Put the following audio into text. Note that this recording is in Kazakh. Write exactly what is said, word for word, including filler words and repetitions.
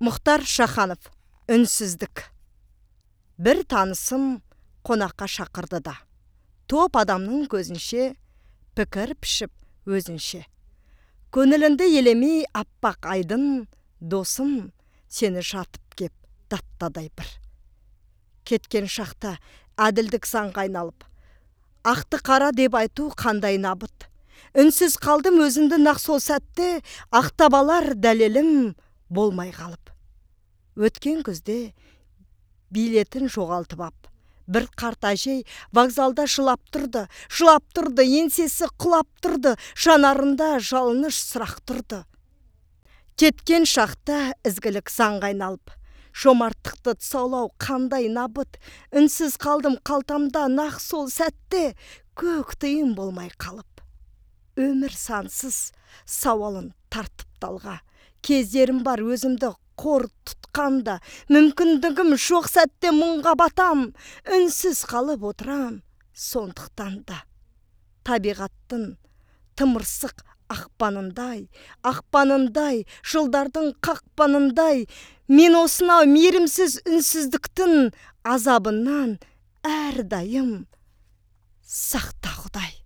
Мұхтар Шаханов. Үнсіздік. Бір танысым қонаққа шақырды да, топ адамның көзінше пікір пішіп өзінше. Көңілінде елемей аппақ айдын, досым, сені жатып кеп даттадай бір. Кеткен шақта әділдік заңға айналып, ақты қара деп айту қандай набыт. Үнсіз қалдым өзімді нақ сол сәтте, ақтабалар дәлелім болмай қалып. Өткен күзде билетін жоғалтып ап, бір қарт әжей вокзалда жылап тұрды, жылап тұрды, еңсесі құлап тұрды, жанарында жалыныш сұрақ тұрды. Кеткен шақта ізгілік заңға айналып, жомарттықты тұсаулау қандай набыт. Үнсіз қалдым қалтамда нақ сол сәтте, көк тиын болмай қалып. Өмір сансыз сауалын тартып талға, кездерім бар өзімді қор тұтқанда, мүмкіндігім жоқ сәтте мұңға батам, үнсіз қалып отырам, сондықтан да. Табиғаттың тымырсық ақпанындай, ақпанындай, жылдардың қақпанындай, мен осынау мейірімсіз үнсіздіктің азабынан әрдайым сақта Құдай.